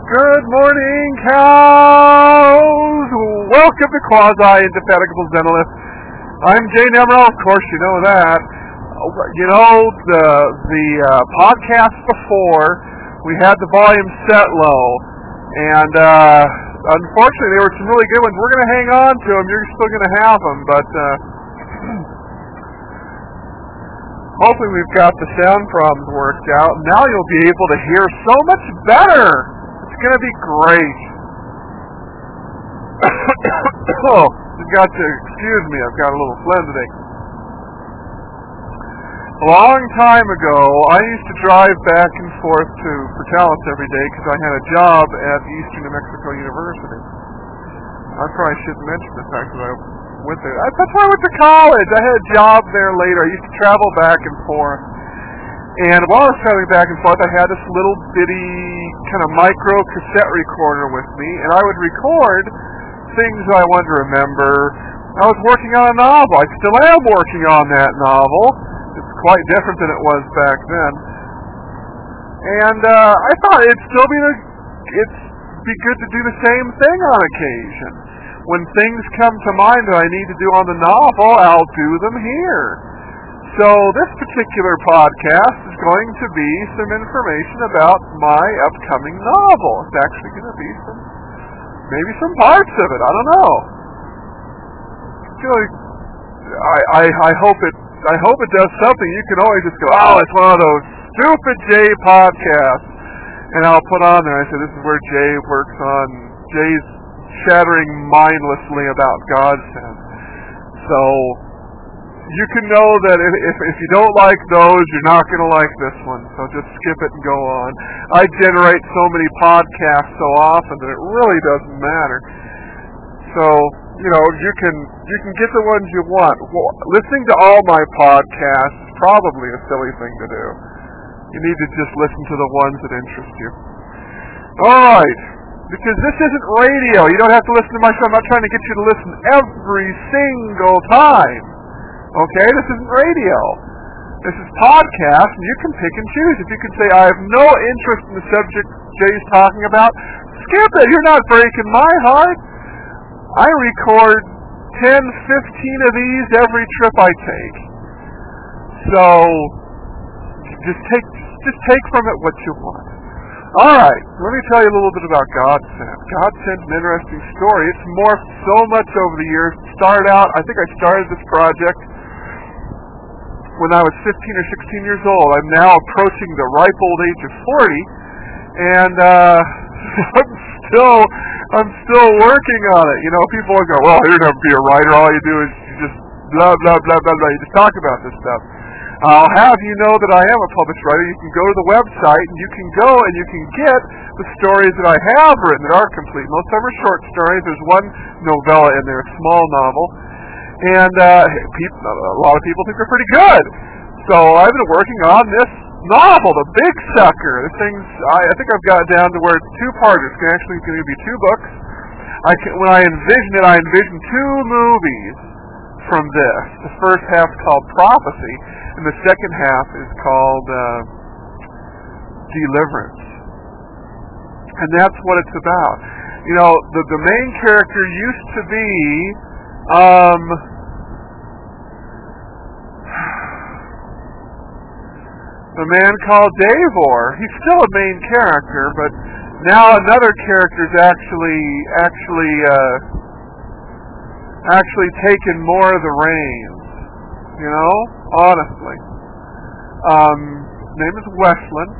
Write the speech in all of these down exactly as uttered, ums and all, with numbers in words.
Good morning, cows! Welcome to Quasi-Indefatigable Zenolith. I'm Jay Nemro, of course you know that. You know, the the uh, podcast before, we had the volume set low, and uh, unfortunately there were some really good ones. We're going to hang on to them, you're still going to have them, but uh, hopefully we've got the sound problems worked out. Now you'll be able to hear so much better. It's going to be great. Oh, you've got to excuse me. I've got a little phlegm today. A long time ago, I used to drive back and forth to Portales every day because I had a job at Eastern New Mexico University. I probably shouldn't mention the fact that I went there. That's where I went to college. I had a job there later. I used to travel back and forth. And while I was traveling back and forth, I had this little bitty kind of micro cassette recorder with me, and I would record things I wanted to remember. I was working on a novel. I still am working on that novel. It's quite different than it was back then. And uh, I thought it'd still be the, it'd be good to do the same thing on occasion. When things come to mind that I need to do on the novel, I'll do them here. So this particular podcast is going to be some information about my upcoming novel. It's actually going to be some, maybe some parts of it. I don't know. Really, I, I I hope it I hope it does something. You can always just go, oh, it's one of those stupid Jay podcasts, and I'll put on there. I said this is where Jay works on Jay's shattering mindlessly about godsend. So you can know that if, if if you don't like those, you're not going to like this one. So just skip it and go on. I generate so many podcasts so often that it really doesn't matter. So you know you can you can get the ones you want. Well, listening to all my podcasts is probably a silly thing to do. You need to just listen to the ones that interest you. All right. Because this isn't radio. You don't have to listen to my show. I'm not trying to get you to listen every single time. Okay? This isn't radio. This is podcast, and you can pick and choose. If you can say, I have no interest in the subject Jay's talking about, skip it. You're not breaking my heart. I record ten, fifteen of these every trip I take. So, just take, just take from it what you want. Alright, let me tell you a little bit about Godsend. Godsend's an interesting story. It's morphed so much over the years. It started out, I think I started this project when I was fifteen or sixteen years old. I'm now approaching the ripe old age of forty, and uh, I'm still I'm still working on it. You know, people will go, well, you're never be a writer. All you do is you just blah, blah, blah, blah, blah. You just talk about this stuff. I'll have you know that I am a published writer. You can go to the website, and you can go and you can get the stories that I have written that are complete. Most of them are short stories. There's one novella in there, a small novel. And uh, people, a lot of people think they're pretty good. So I've been working on this novel, The Big Sucker. This thing's, I, I think I've got it down to where it's two-parters. It's actually going to be two books. I can, when I envision it, I envision two movies from this. The first half is called Prophecy, and the second half is called uh, Deliverance. And that's what it's about. You know, the, the main character used to be um, a man called Davor. He's still a main character, but now another character is actually actually uh, actually taken more of the reins. You know, honestly. Um, his name is Westland.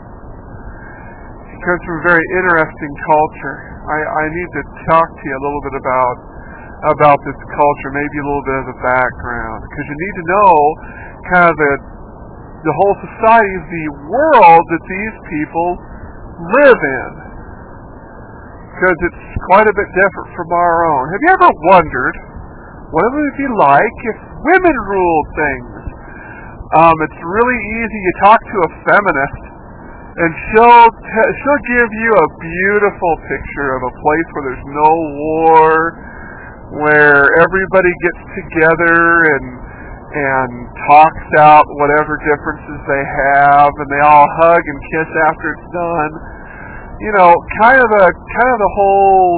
He comes from a very interesting culture. I, I need to talk to you a little bit about about this culture, maybe a little bit of the background, because you need to know kind of the the whole society, the world that these people live in, because it's quite a bit different from our own. Have you ever wondered what it would be like if women ruled things? Um, it's really easy. You talk to a feminist, and she'll t- she'll give you a beautiful picture of a place where there's no war, where everybody gets together and and talks out whatever differences they have, and they all hug and kiss after it's done. you know, kind of a kind of the whole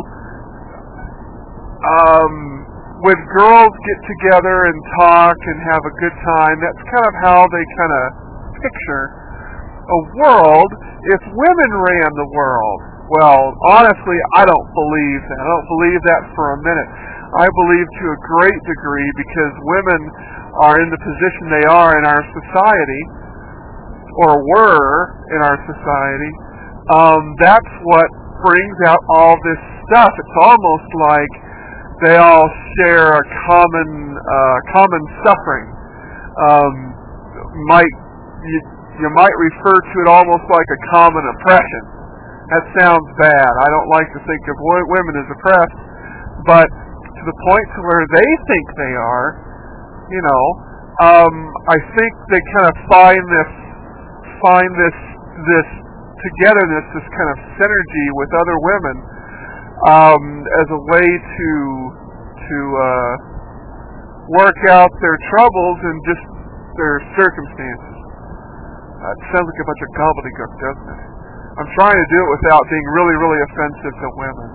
um, when girls get together and talk and have a good time. That's kind of how they kind of picture a world if women ran the world. Well, honestly, I don't believe that. I don't believe that for a minute. I believe to a great degree because women are in the position they are in our society, or were in our society. Um, that's what brings out all this stuff. It's almost like they all share a common uh, common suffering. Um, might you, you might refer to it almost like a common oppression. That sounds bad. I don't like to think of women as oppressed, but to the point to where they think they are, you know, um, I think they kind of find this find this this togetherness, this kind of synergy with other women, um, as a way to to uh, work out their troubles and just their circumstances. Uh, it sounds like a bunch of gobbledygook, doesn't it? I'm trying to do it without being really, really offensive to women.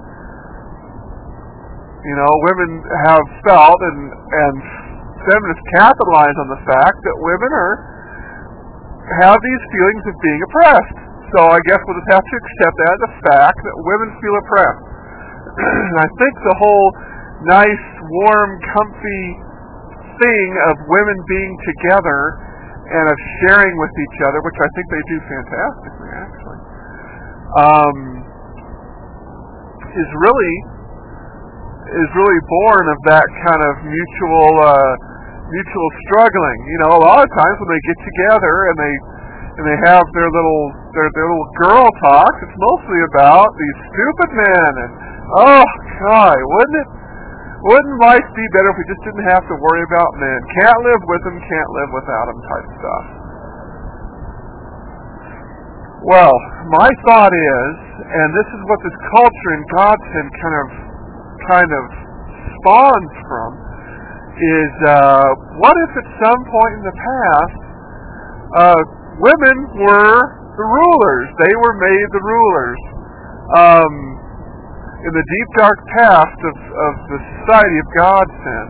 You know, women have felt, and and feminists capitalize on the fact that women are have these feelings of being oppressed. So I guess we'll just have to accept that as a fact that women feel oppressed. And I think the whole nice, warm, comfy thing of women being together and of sharing with each other, which I think they do fantastically, actually, um, is really is really born of that kind of mutual uh, mutual struggling. You know, a lot of times when they get together and they and they have their little their their little girl talk, it's mostly about these stupid men and oh God, wouldn't it wouldn't life be better if we just didn't have to worry about men? Can't live with them, can't live without them type stuff. Well, my thought is, and this is what this culture in Godson kind of kind of spawns from, is uh, what if at some point in the past uh, women were the rulers? They were made the rulers. Um, in the deep dark past of, of the society of Godson,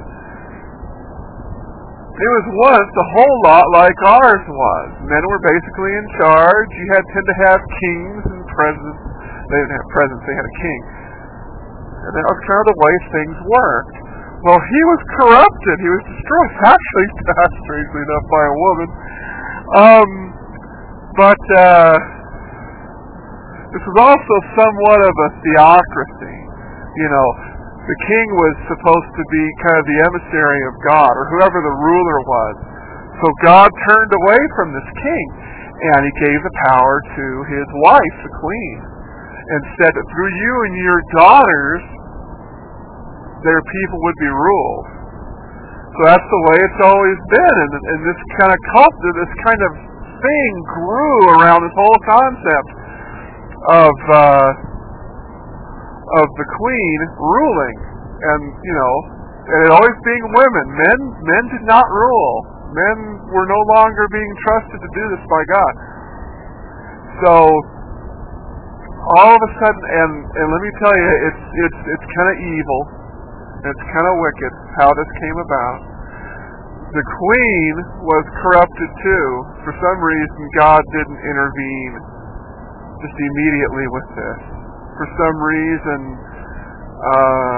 it was once a whole lot like ours was. Men were basically in charge. You had tend to have kings and presidents. They didn't have presidents, they had a king. And that was kind of the way things worked. Well, he was corrupted. He was destroyed, actually, strangely enough, by a woman. Um, but uh, this was also somewhat of a theocracy. You know, the king was supposed to be kind of the emissary of God, or whoever the ruler was. So God turned away from this king, and he gave the power to his wife, the queen, and said that through you and your daughters, their people would be ruled. So that's the way it's always been, and, and this kind of cult, this kind of thing grew around this whole concept of uh, of the queen ruling, and you know, and it always being women. Men, men did not rule. Men were no longer being trusted to do this by God. So all of a sudden, and and let me tell you, it's it's it's kind of evil. It's kind of wicked how this came about. The queen was corrupted too. For some reason, God didn't intervene just immediately with this. For some reason, uh,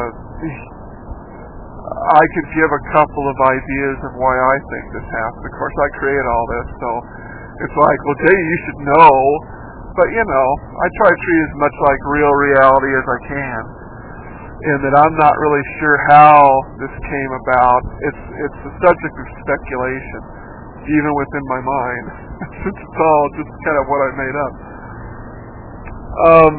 I could give a couple of ideas of why I think this happened. Of course, I created all this, so it's like, well, Jay, you should know. But, you know, I try to treat it as much like real reality as I can. And that I'm not really sure how this came about. It's it's the subject of speculation, even within my mind. Since it's all just kind of what I made up. Um,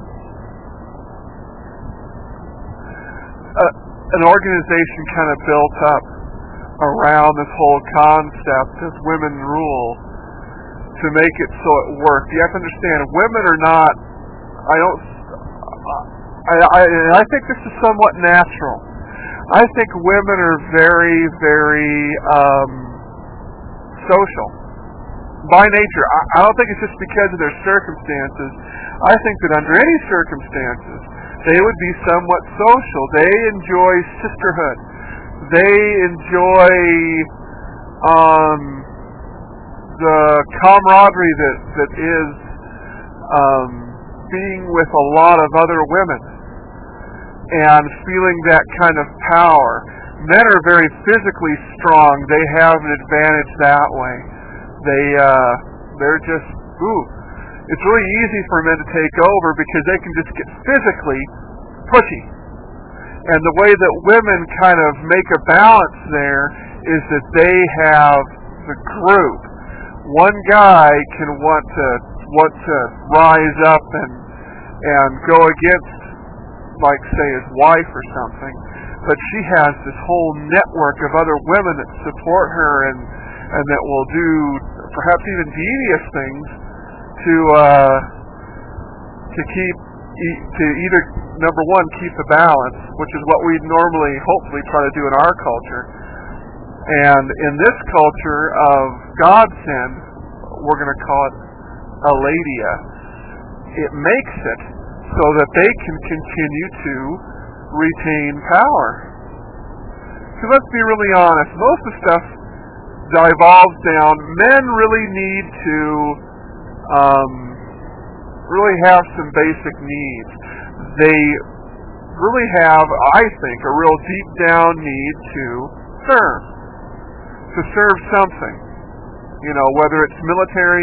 uh, an organization kind of built up around this whole concept of women rule to make it so it worked. You have to understand, women are not, I don't, I, I, I think this is somewhat natural. I think women are very, very um, social. by nature. I, I don't think it's just because of their circumstances. I think that under any circumstances, they would be somewhat social. They enjoy sisterhood. They enjoy um, the camaraderie that, that is um, being with a lot of other women and feeling that kind of power. Men are very physically strong. They have an advantage that way. They, uh, they're just, ooh, it's really easy for men to take over because they can just get physically pushy. And the way that women kind of make a balance there is that they have the group. One guy can want to want to rise up and and go against, like, say, his wife or something, but she has this whole network of other women that support her and and that will do perhaps even devious things to uh, to keep to either, number one, keep the balance, which is what we normally, hopefully, try to do in our culture. And in this culture of godsend, we're going to call it aletheia. It makes it so that they can continue to retain power. So let's be really honest. Most of the stuff devolves down. Men really need to um, really have some basic needs. They really have, I think, a real deep down need to serve. To serve something. You know, whether it's military,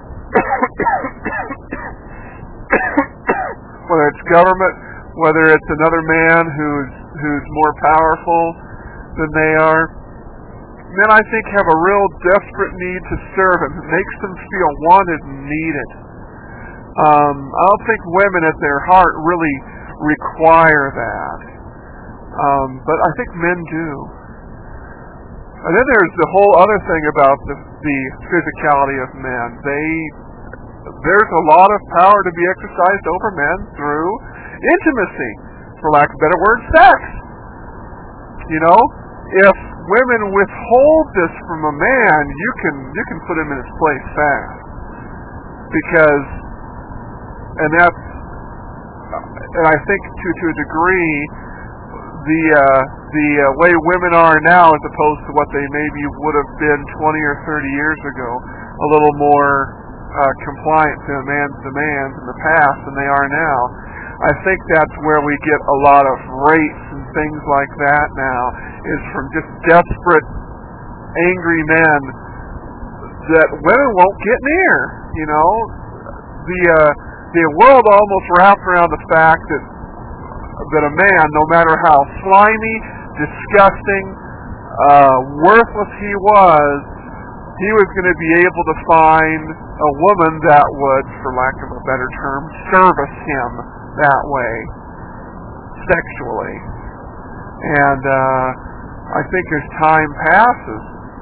whether it's government, whether it's another man who's who's more powerful than they are. Men, I think, have a real desperate need to serve him. It makes them feel wanted and needed. Um, I don't think women at their heart really require that. Um, but I think men do. And then there's the whole other thing about the, the physicality of men. They, there's a lot of power to be exercised over men through intimacy, for lack of a better word, sex. You know, if women withhold this from a man, you can you can put him in his place fast. Because, and that's, and I think to to a degree, the uh, the uh, way women are now, as opposed to what they maybe would have been twenty or thirty years ago, a little more uh, compliant to a man's demands in the past than they are now. I think that's where we get a lot of rapes and things like that now, is from just desperate, angry men that women won't get near. You know, the uh, the world almost wrapped around the fact that that a man, no matter how slimy, disgusting, uh, worthless he was, he was going to be able to find a woman that would, for lack of a better term, service him that way, sexually. And uh, I think as time passes,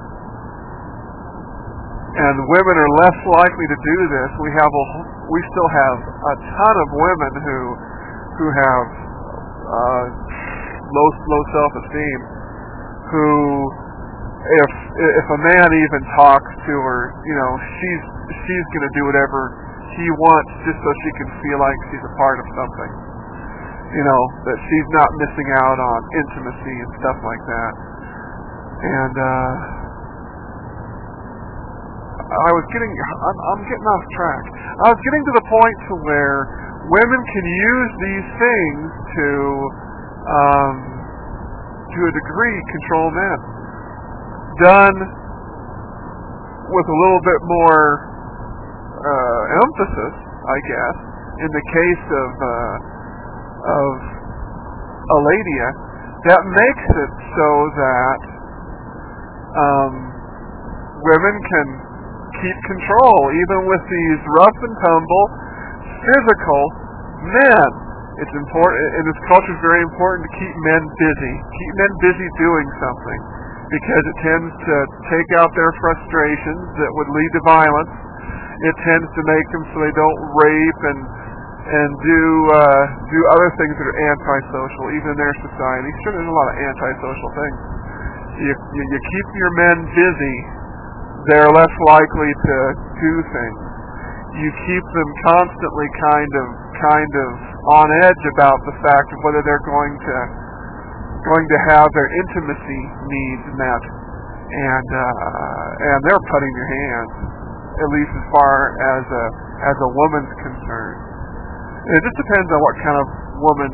and women are less likely to do this, we have a, we still have a ton of women who who have uh, low low self-esteem, who if if a man even talks to her, you know, she's she's going to do whatever he wants just so she can feel like she's a part of something. You know, that she's not missing out on intimacy and stuff like that. And uh, I was getting, I'm, I'm getting off track. I was getting to the point to where women can use these things to, um, to a degree, control men. Done with a little bit more uh, emphasis, I guess, in the case of uh, of aletheia, that makes it so that um, women can keep control, even with these rough and tumble, physical men. It's important, in this culture, it's very important to keep men busy, keep men busy doing something, because it tends to take out their frustrations that would lead to violence. It tends to make them so they don't rape and and do uh, do other things that are antisocial, even in their society. Sure, there's a lot of antisocial things. You, you, you keep your men busy, they're less likely to do things. You keep them constantly kind of kind of on edge about the fact of whether they're going to going to have their intimacy needs met, and uh, and they're putting your hands, at least as far as a as a woman's concerned. And it just depends on what kind of woman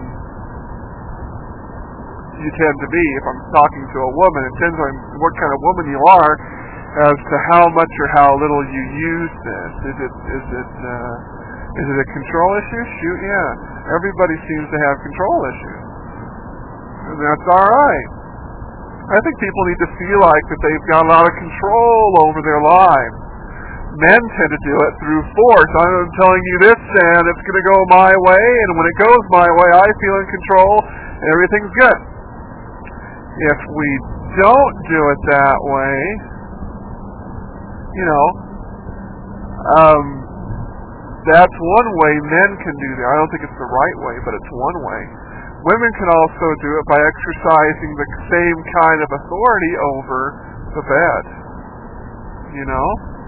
you tend to be. If I'm talking to a woman, it depends on what kind of woman you are as to how much or how little you use this. Is it is it uh, is it a control issue? Shoot, yeah. Everybody seems to have control issues, and that's all right. I think people need to feel like that they've got a lot of control over their lives. Men tend to do it through force. I'm telling you this, and it's going to go my way, and when it goes my way, I feel in control, and everything's good. If we don't do it that way, you know, um, that's one way men can do that. I don't think it's the right way, but it's one way. Women can also do it by exercising the same kind of authority over the bed. You know?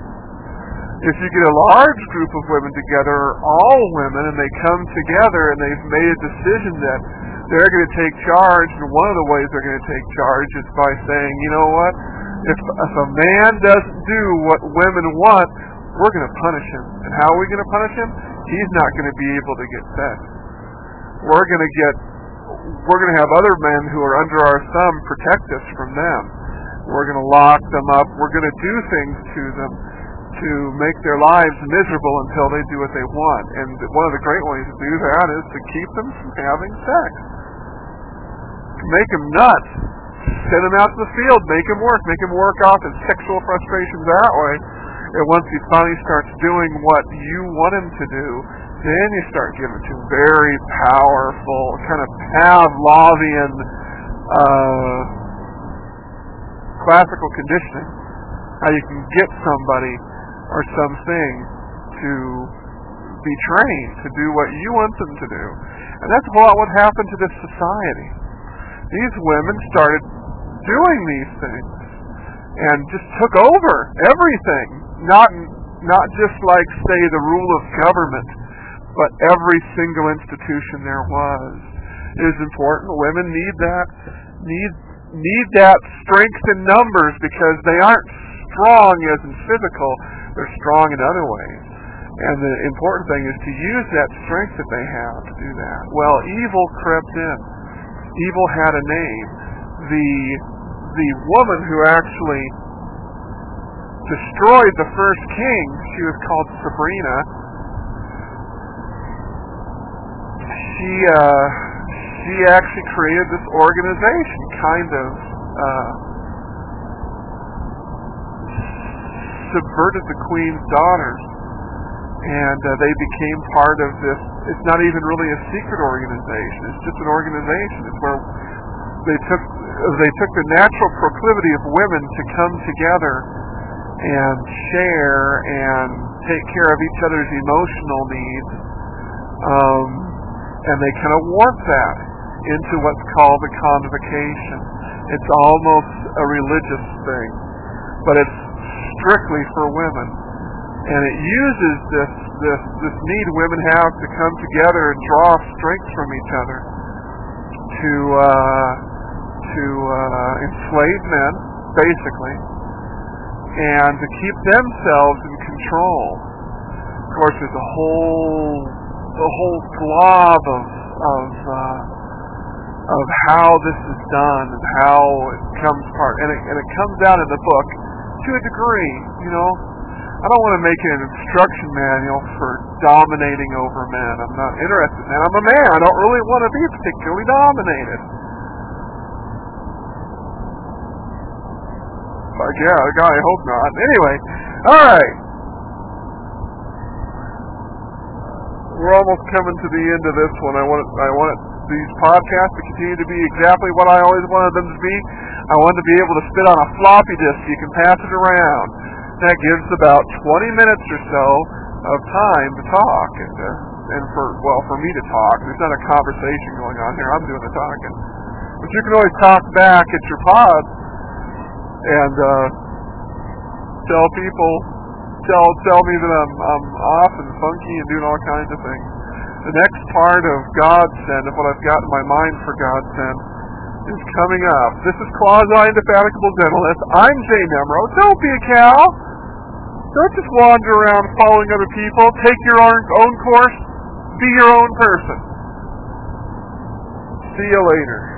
If you get a large group of women together, all women, and they come together and they've made a decision that they're going to take charge, and one of the ways they're going to take charge is by saying, you know what, if, if a man doesn't do what women want, we're going to punish him. And how are we going to punish him? He's not going to be able to get fed. We're going to get, we're going to have other men who are under our thumb protect us from them. We're going to lock them up. We're going to do things to them to make their lives miserable until they do what they want. And one of the great ways to do that is to keep them from having sex. Make them nuts. Send them out to the field. Make them work. Make them work off his sexual frustrations that way. And once he finally starts doing what you want him to do, then you start giving to very powerful, kind of Pavlovian uh, classical conditioning. How you can get somebody or something to be trained to do what you want them to do. And that's what would happen to this society. These women started doing these things and just took over everything. Not not just like, say, the rule of government, but every single institution there was. It is important. Women need that need need that strength in numbers because they aren't strong as in physical, they're strong in other ways. And the important thing is to use that strength that they have to do that. Well, evil crept in. Evil had a name. The the woman who actually destroyed the first king, she was called Sabrina. She uh, she actually created this organization, kind of uh, subverted the queen's daughters, and uh, they became part of this. It's not even really a secret organization. It's just an organization. It's where they took they took the natural proclivity of women to come together and share and take care of each other's emotional needs, um, and they kind of warp that into what's called the convocation. It's almost a religious thing, but it's strictly for women, and it uses this this this need women have to come together and draw strength from each other to uh, to uh, enslave men, basically, and to keep themselves in control. Of course, there's a whole a whole glob of of uh, of how this is done and how it comes part, and it, and it comes out in the book to a degree. You know, I don't want to make it an instruction manual for dominating over men. I'm not interested in that. I'm a man. I don't really want to be particularly dominated. Like, yeah, God, I hope not. Anyway, all right. We're almost coming to the end of this one. I want it, I want it, these podcasts to continue to be exactly what I always wanted them to be. I wanted to be able to spit on a floppy disk so you can pass it around. That gives about twenty minutes or so of time to talk, and uh, and for well for me to talk. There's not a conversation going on here. I'm doing the talking, but you can always talk back at your pod. And uh, tell people, tell tell me that I'm I'm off and funky and doing all kinds of things. The next part of Godsend, of what I've got in my mind for Godsend, is coming up. This is Quasi-Indefatigable Gentleness. I'm Jay Nemro. Don't be a cow. Don't just wander around following other people. Take your own, own course. Be your own person. See you later.